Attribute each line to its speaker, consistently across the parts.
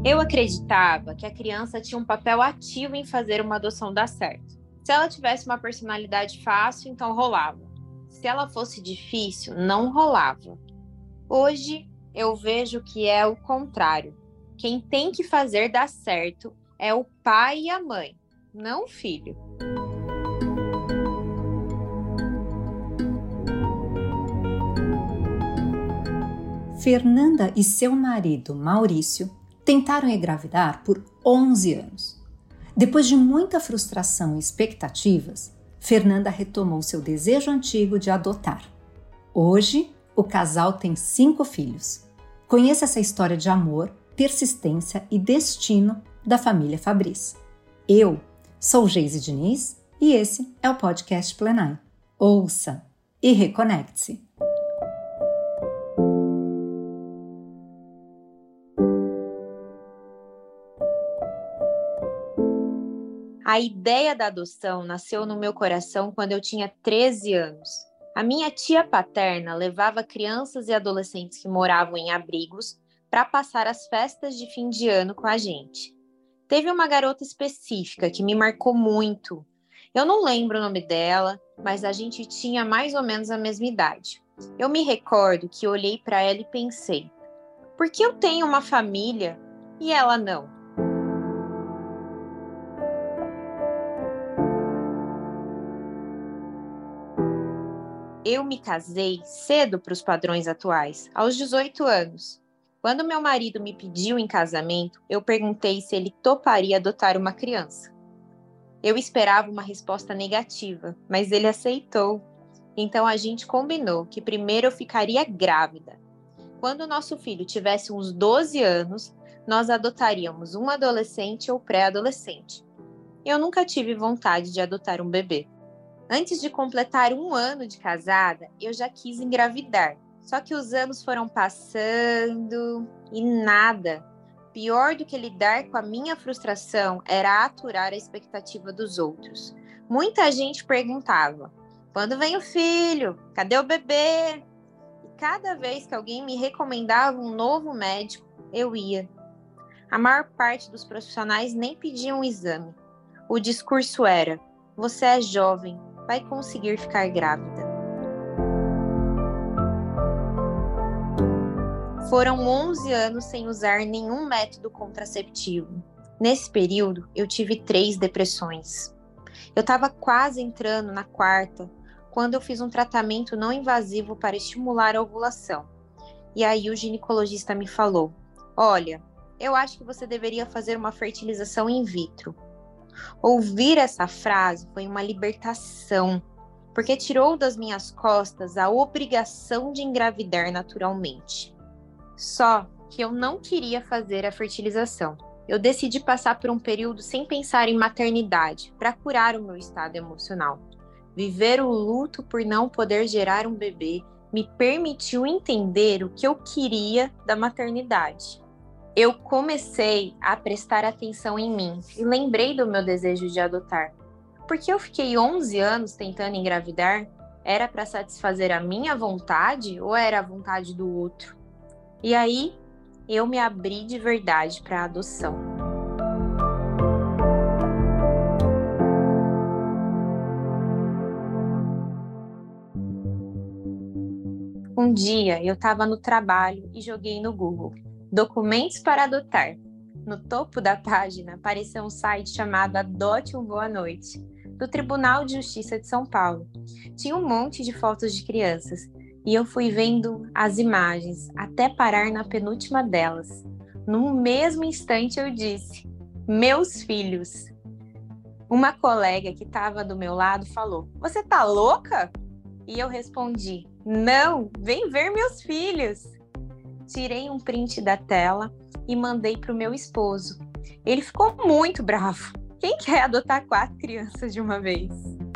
Speaker 1: Eu acreditava que a criança tinha um papel ativo em fazer uma adoção dar certo. Se ela tivesse uma personalidade fácil, então rolava. Se ela fosse difícil, não rolava. Hoje, eu vejo que é o contrário. Quem tem que fazer dar certo é o pai e a mãe, não o filho.
Speaker 2: Fernanda e seu marido, Maurício, tentaram engravidar por 11 anos. Depois de muita frustração e expectativas, Fernanda retomou seu desejo antigo de adotar. Hoje, o casal tem 5 filhos. Conheça essa história de amor, persistência e destino da família Fabris. Eu sou Geise Diniz e esse é o podcast Plenai. Ouça e reconecte-se.
Speaker 1: A ideia da adoção nasceu no meu coração quando eu tinha 13 anos. A minha tia paterna levava crianças e adolescentes que moravam em abrigos para passar as festas de fim de ano com a gente. Teve uma garota específica que me marcou muito. Eu não lembro o nome dela, mas a gente tinha mais ou menos a mesma idade. Eu me recordo que olhei para ela e pensei: por que eu tenho uma família e ela não? Eu me casei cedo para os padrões atuais, aos 18 anos. Quando meu marido me pediu em casamento, eu perguntei se ele toparia adotar uma criança. Eu esperava uma resposta negativa, mas ele aceitou. Então a gente combinou que primeiro eu ficaria grávida. Quando o nosso filho tivesse uns 12 anos, nós adotaríamos um adolescente ou pré-adolescente. Eu nunca tive vontade de adotar um bebê. Antes de completar 1 ano de casada, eu já quis engravidar. Só que os anos foram passando e nada. Pior do que lidar com a minha frustração era aturar a expectativa dos outros. Muita gente perguntava: quando vem o filho? Cadê o bebê? E cada vez que alguém me recomendava um novo médico, eu ia. A maior parte dos profissionais nem pediam um exame. O discurso era: você é jovem, vai conseguir ficar grávida. Foram 11 anos sem usar nenhum método contraceptivo. Nesse período, eu tive 3 depressões. Eu estava quase entrando na 4ª, quando eu fiz um tratamento não invasivo para estimular a ovulação. E aí o ginecologista me falou: olha, eu acho que você deveria fazer uma fertilização in vitro. Ouvir essa frase foi uma libertação, porque tirou das minhas costas a obrigação de engravidar naturalmente. Só que eu não queria fazer a fertilização. Eu decidi passar por um período sem pensar em maternidade, para curar o meu estado emocional. Viver o luto por não poder gerar um bebê me permitiu entender o que eu queria da maternidade. Eu comecei a prestar atenção em mim e lembrei do meu desejo de adotar. Porque eu fiquei 11 anos tentando engravidar? Era para satisfazer a minha vontade ou era a vontade do outro? E aí, eu me abri de verdade para a adoção. Um dia, eu estava no trabalho e joguei no Google: documentos para adotar. No topo da página apareceu um site chamado Adote um Boa Noite, do Tribunal de Justiça de São Paulo. Tinha um monte de fotos de crianças e eu fui vendo as imagens até parar na penúltima delas. No mesmo instante eu disse: meus filhos. Uma colega que estava do meu lado falou: você tá louca? E eu respondi: não, vem ver meus filhos. Tirei um print da tela e mandei para o meu esposo. Ele ficou muito bravo. Quem quer adotar 4 crianças de uma vez?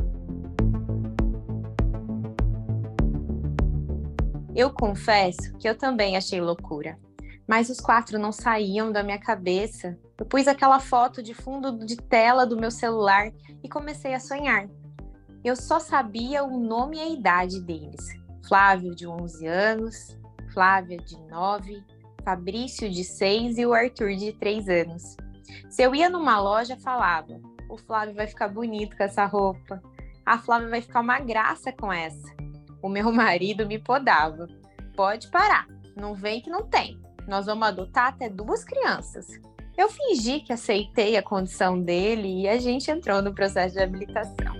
Speaker 1: Eu confesso que eu também achei loucura, mas os 4 não saíam da minha cabeça. Eu pus aquela foto de fundo de tela do meu celular e comecei a sonhar. Eu só sabia o nome e a idade deles. Flávio, de 11 anos, Flávia, de 9, Fabrício, de 6, e o Arthur, de 3 anos. Se eu ia numa loja, falava: o Flávio vai ficar bonito com essa roupa. A Flávia vai ficar uma graça com essa. O meu marido me podava: pode parar, não vem que não tem. Nós vamos adotar até 2 crianças. Eu fingi que aceitei a condição dele e a gente entrou no processo de habilitação.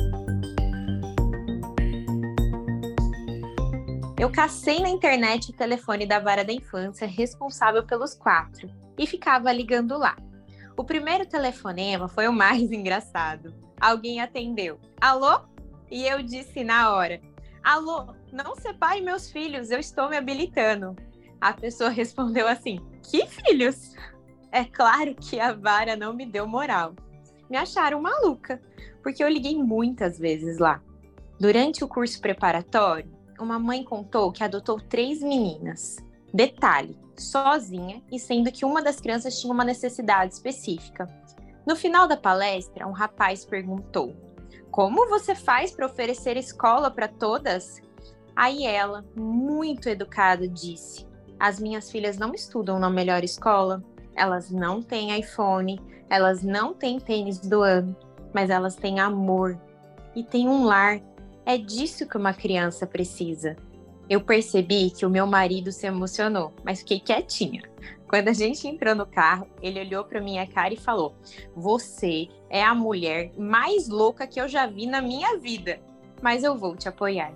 Speaker 1: Eu cacei na internet o telefone da vara da infância responsável pelos 4 e ficava ligando lá. O primeiro telefonema foi o mais engraçado. Alguém atendeu: alô? E eu disse na hora: alô, não separe meus filhos, eu estou me habilitando. A pessoa respondeu assim: que filhos? É claro que a vara não me deu moral. Me acharam maluca, porque eu liguei muitas vezes lá. Durante o curso preparatório, uma mãe contou que adotou 3 meninas. Detalhe, sozinha, e sendo que uma das crianças tinha uma necessidade específica. No final da palestra, um rapaz perguntou: como você faz para oferecer escola para todas? Aí ela, muito educada, disse: as minhas filhas não estudam na melhor escola, elas não têm iPhone, elas não têm tênis do ano, mas elas têm amor e têm um lar. É disso que uma criança precisa. Eu percebi que o meu marido se emocionou, mas fiquei quietinha. Quando a gente entrou no carro, ele olhou para minha cara e falou: você é a mulher mais louca que eu já vi na minha vida, mas eu vou te apoiar.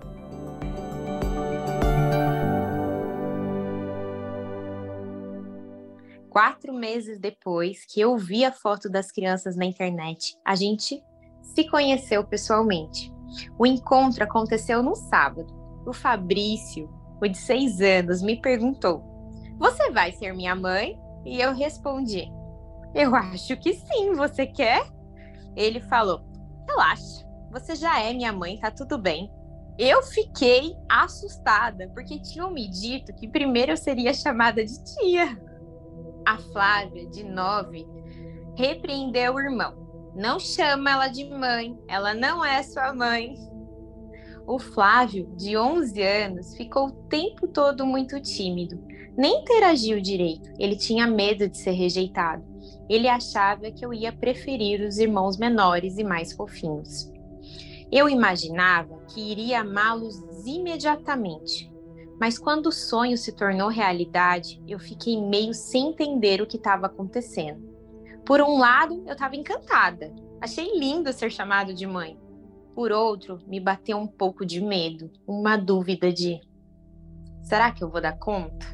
Speaker 1: Quatro meses depois que eu vi a foto das crianças na internet, a gente se conheceu pessoalmente. O encontro aconteceu no sábado. O Fabrício, o de 6 anos, me perguntou: você vai ser minha mãe? E eu respondi: eu acho que sim, você quer? Ele falou: relaxa, você já é minha mãe, tá tudo bem. Eu fiquei assustada, porque tinham me dito que primeiro eu seria chamada de tia. A Flávia, de 9, repreendeu o irmão: não chama ela de mãe, ela não é sua mãe. O Flávio, de 11 anos, ficou o tempo todo muito tímido. Nem interagiu direito, ele tinha medo de ser rejeitado. Ele achava que eu ia preferir os irmãos menores e mais fofinhos. Eu imaginava que iria amá-los imediatamente. Mas quando o sonho se tornou realidade, eu fiquei meio sem entender o que estava acontecendo. Por um lado, eu estava encantada. Achei lindo ser chamado de mãe. Por outro, me bateu um pouco de medo, uma dúvida de: será que eu vou dar conta?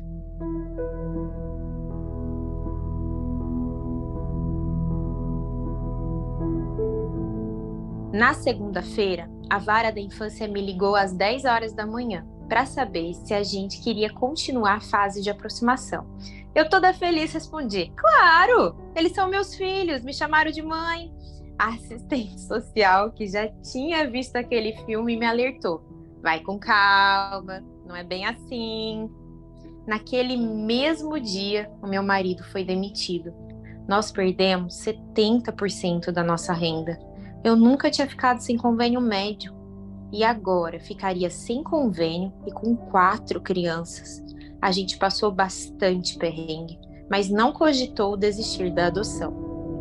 Speaker 1: Na segunda-feira, a vara da infância me ligou às 10 horas da manhã para saber se a gente queria continuar a fase de aproximação. Eu toda feliz respondi: claro, eles são meus filhos, me chamaram de mãe. A assistente social, que já tinha visto aquele filme, me alertou: vai com calma, não é bem assim. Naquele mesmo dia, o meu marido foi demitido. Nós perdemos 70% da nossa renda. Eu nunca tinha ficado sem convênio médico. E agora ficaria sem convênio e com 4 crianças. A gente passou bastante perrengue, mas não cogitou desistir da adoção.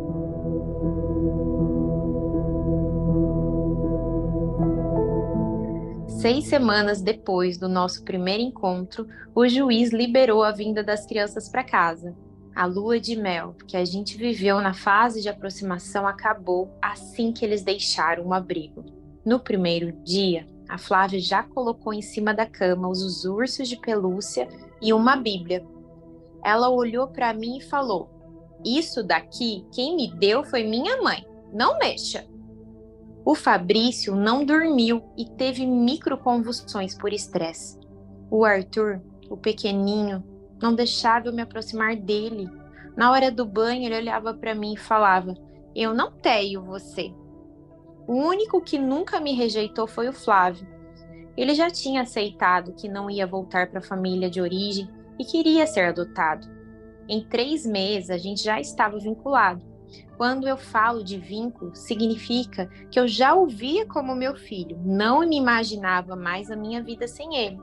Speaker 1: Seis semanas depois do nosso primeiro encontro, o juiz liberou a vinda das crianças para casa. A lua de mel que a gente viveu na fase de aproximação acabou assim que eles deixaram o abrigo. No primeiro dia, a Flávia já colocou em cima da cama os ursos de pelúcia e uma Bíblia. Ela olhou para mim e falou: isso daqui, quem me deu foi minha mãe, não mexa. O Fabrício não dormiu e teve microconvulsões por estresse. O Arthur, o pequenininho, não deixava eu me aproximar dele. Na hora do banho, ele olhava para mim e falava: eu não teio você. O único que nunca me rejeitou foi o Flávio. Ele já tinha aceitado que não ia voltar para a família de origem e queria ser adotado. Em 3 meses, a gente já estava vinculado. Quando eu falo de vínculo, significa que eu já o via como meu filho, não me imaginava mais a minha vida sem ele.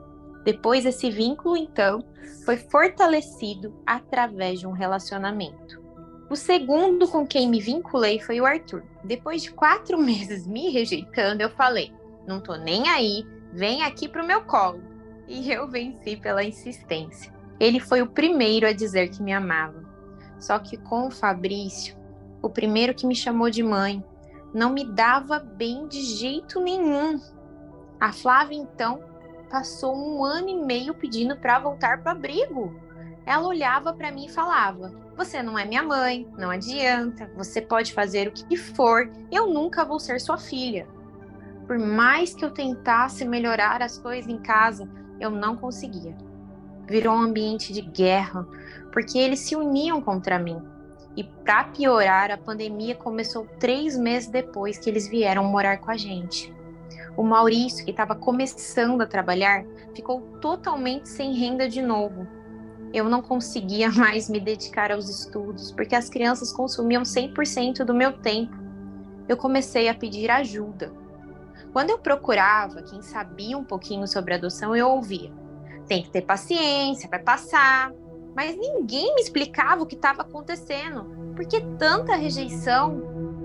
Speaker 1: Depois, esse vínculo, então, foi fortalecido através de um relacionamento. O segundo com quem me vinculei foi o Arthur. Depois de 4 meses me rejeitando, eu falei, não tô nem aí, vem aqui pro meu colo. E eu venci pela insistência. Ele foi o primeiro a dizer que me amava. Só que com o Fabrício, o primeiro que me chamou de mãe, não me dava bem de jeito nenhum. A Flávia, então, passou 1 ano e meio pedindo para voltar para o abrigo. Ela olhava para mim e falava, você não é minha mãe, não adianta, você pode fazer o que for, eu nunca vou ser sua filha. Por mais que eu tentasse melhorar as coisas em casa, eu não conseguia. Virou um ambiente de guerra, porque eles se uniam contra mim. E para piorar, a pandemia começou 3 meses depois que eles vieram morar com a gente. O Maurício, que estava começando a trabalhar, ficou totalmente sem renda de novo. Eu não conseguia mais me dedicar aos estudos, porque as crianças consumiam 100% do meu tempo. Eu comecei a pedir ajuda. Quando eu procurava quem sabia um pouquinho sobre adoção, eu ouvia: tem que ter paciência, vai passar. Mas ninguém me explicava o que estava acontecendo. Por que tanta rejeição?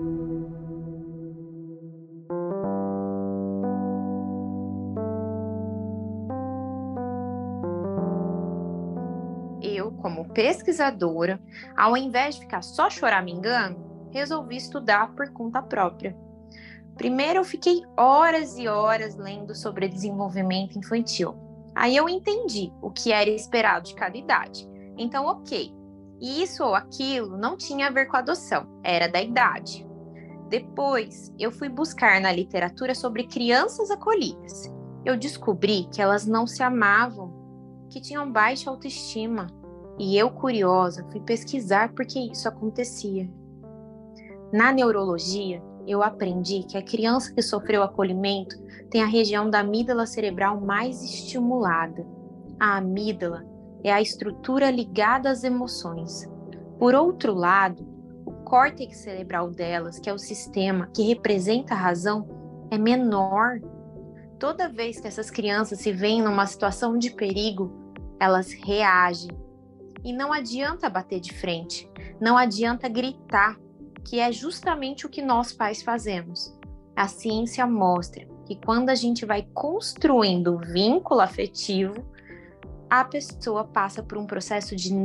Speaker 1: Eu, como pesquisadora, ao invés de ficar só choramingando, resolvi estudar por conta própria. Primeiro eu fiquei horas e horas lendo sobre desenvolvimento infantil. Aí eu entendi o que era esperado de cada idade. Então, ok, isso ou aquilo não tinha a ver com adoção, era da idade. Depois, eu fui buscar na literatura sobre crianças acolhidas. Eu descobri que elas não se amavam, que tinham baixa autoestima. E eu, curiosa, fui pesquisar por que isso acontecia. Na neurologia, eu aprendi que a criança que sofreu acolhimento tem a região da amígdala cerebral mais estimulada. A amígdala é a estrutura ligada às emoções. Por outro lado, o córtex cerebral delas, que é o sistema que representa a razão, é menor. Toda vez que essas crianças se veem numa situação de perigo, elas reagem. E não adianta bater de frente, não adianta gritar, que é justamente o que nós pais fazemos. A ciência mostra que quando a gente vai construindo vínculo afetivo, a pessoa passa por um processo de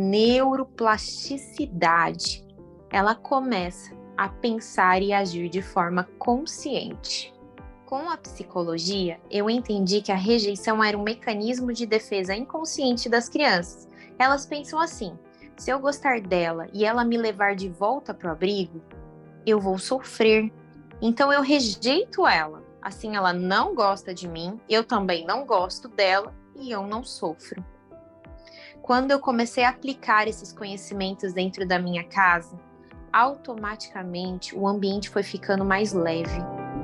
Speaker 1: neuroplasticidade. Ela começa a pensar e agir de forma consciente. Com a psicologia, eu entendi que a rejeição era um mecanismo de defesa inconsciente das crianças. Elas pensam assim: se eu gostar dela e ela me levar de volta para o abrigo, eu vou sofrer. Então eu rejeito ela. Assim ela não gosta de mim, eu também não gosto dela e eu não sofro. Quando eu comecei a aplicar esses conhecimentos dentro da minha casa, automaticamente o ambiente foi ficando mais leve.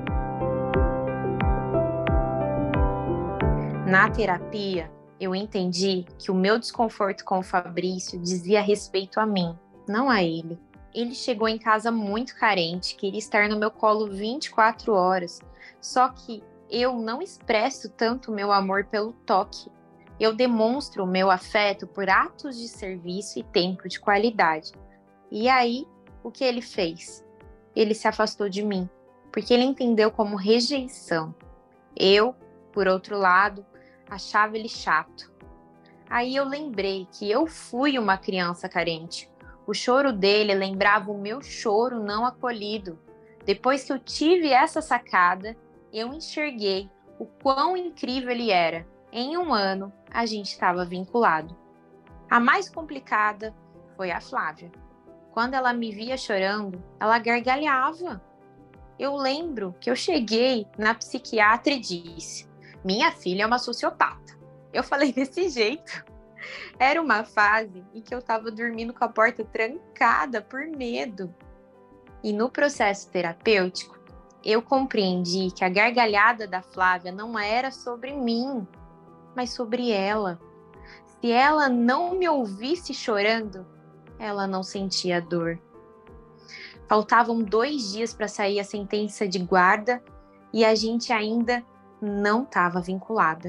Speaker 1: Na terapia, eu entendi que o meu desconforto com o Fabrício dizia respeito a mim, não a ele. Ele chegou em casa muito carente, queria estar no meu colo 24 horas, só que eu não expresso tanto o meu amor pelo toque. Eu demonstro o meu afeto por atos de serviço e tempo de qualidade. E aí, o que ele fez? Ele se afastou de mim, porque ele entendeu como rejeição. Eu, por outro lado, achava ele chato. Aí eu lembrei que eu fui uma criança carente. O choro dele lembrava o meu choro não acolhido. Depois que eu tive essa sacada, eu enxerguei o quão incrível ele era. Em 1 ano, a gente estava vinculado. A mais complicada foi a Flávia. Quando ela me via chorando, ela gargalhava. Eu lembro que eu cheguei na psiquiatra e disse: minha filha é uma sociopata. Eu falei desse jeito. Era uma fase em que eu estava dormindo com a porta trancada por medo. E no processo terapêutico, eu compreendi que a gargalhada da Flávia não era sobre mim, mas sobre ela. Se ela não me ouvisse chorando, ela não sentia dor. Faltavam 2 dias para sair a sentença de guarda e a gente ainda não estava vinculada.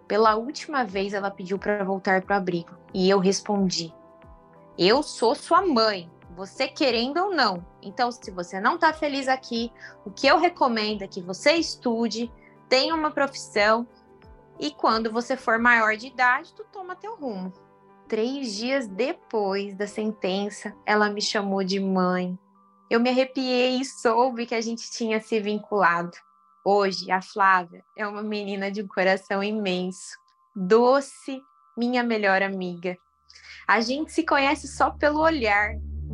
Speaker 1: Pela última vez, ela pediu para voltar para o abrigo. E eu respondi: eu sou sua mãe, você querendo ou não. Então, se você não está feliz aqui, o que eu recomendo é que você estude, tenha uma profissão e quando você for maior de idade, tu toma teu rumo. 3 dias depois da sentença, ela me chamou de mãe. Eu me arrepiei e soube que a gente tinha se vinculado. Hoje, a Flávia é uma menina de um coração imenso, doce, minha melhor amiga. A gente se conhece só pelo olhar.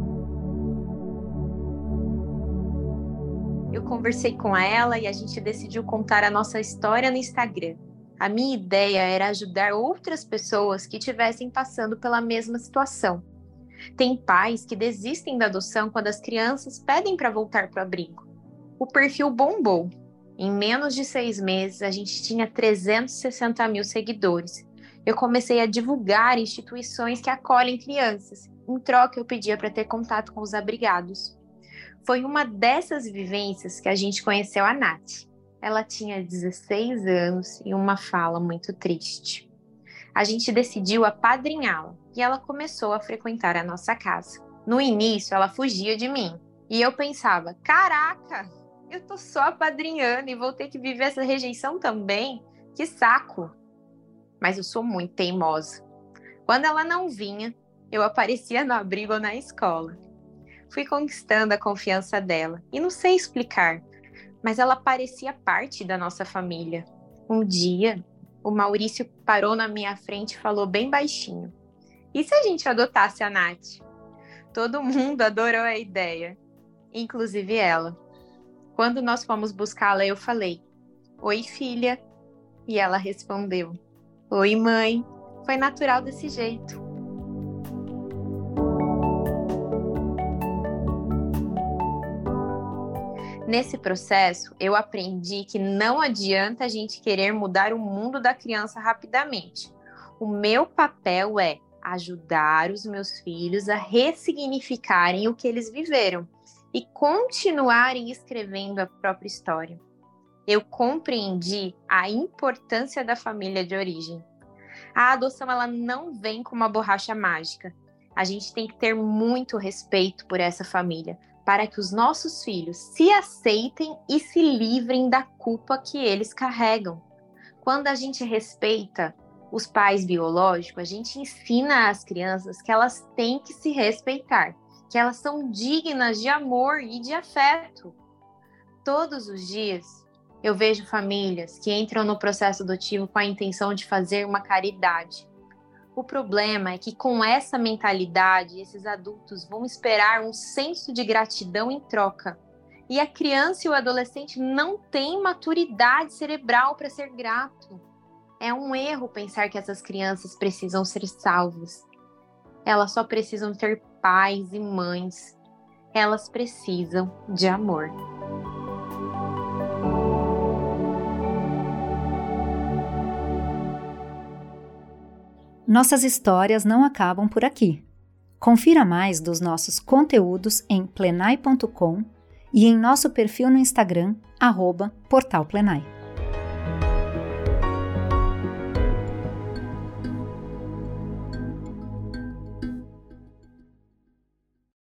Speaker 1: Eu conversei com ela e a gente decidiu contar a nossa história no Instagram. A minha ideia era ajudar outras pessoas que estivessem passando pela mesma situação. Tem pais que desistem da adoção quando as crianças pedem para voltar para o abrigo. O perfil bombou. Em menos de 6 meses, a gente tinha 360 mil seguidores. Eu comecei a divulgar instituições que acolhem crianças. Em troca, eu pedia para ter contato com os abrigados. Foi uma dessas vivências que a gente conheceu a Nath. Ela tinha 16 anos e uma fala muito triste. A gente decidiu apadrinhá-la e ela começou a frequentar a nossa casa. No início, ela fugia de mim. E eu pensava, caraca, eu tô só apadrinhando e vou ter que viver essa rejeição também? Que saco! Mas eu sou muito teimosa. Quando ela não vinha, eu aparecia no abrigo ou na escola. Fui conquistando a confiança dela. E não sei explicar, mas ela parecia parte da nossa família. Um dia, o Maurício parou na minha frente e falou bem baixinho: e se a gente adotasse a Nath? Todo mundo adorou a ideia, inclusive ela. Quando nós fomos buscá-la, eu falei: oi, filha. E ela respondeu: oi, mãe. Foi natural desse jeito. Nesse processo, eu aprendi que não adianta a gente querer mudar o mundo da criança rapidamente. O meu papel é ajudar os meus filhos a ressignificarem o que eles viveram e continuarem escrevendo a própria história. Eu compreendi a importância da família de origem. A adoção ela não vem com uma borracha mágica. A gente tem que ter muito respeito por essa família, para que os nossos filhos se aceitem e se livrem da culpa que eles carregam. Quando a gente respeita os pais biológicos, a gente ensina às crianças que elas têm que se respeitar, que elas são dignas de amor e de afeto. Todos os dias, eu vejo famílias que entram no processo adotivo com a intenção de fazer uma caridade. O problema é que com essa mentalidade, esses adultos vão esperar um senso de gratidão em troca. E a criança e o adolescente não têm maturidade cerebral para ser grato. É um erro pensar que essas crianças precisam ser salvas. Elas só precisam ter pais e mães. Elas precisam de amor.
Speaker 2: Nossas histórias não acabam por aqui. Confira mais dos nossos conteúdos em plenai.com e em nosso perfil no Instagram, @portalplenai.